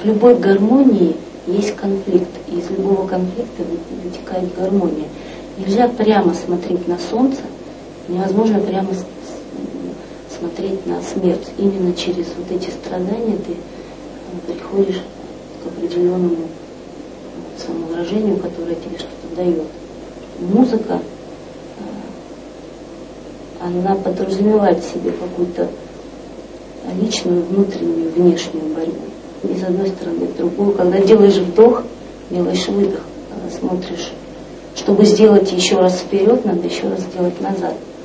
любой гармонии есть конфликт, и из любого конфликта вытекает гармония. Нельзя прямо смотреть на солнце, невозможно прямо смотреть на смерть. Именно через вот эти страдания ты приходишь к определенному самовыражению, которое тебе что-то дает. Музыка, она подразумевает в себе какую-то личную, внутреннюю, внешнюю борьбу. И с одной стороны, и с другой. Когда делаешь вдох, делаешь выдох, когда смотришь, чтобы сделать еще раз вперед, надо еще раз сделать назад.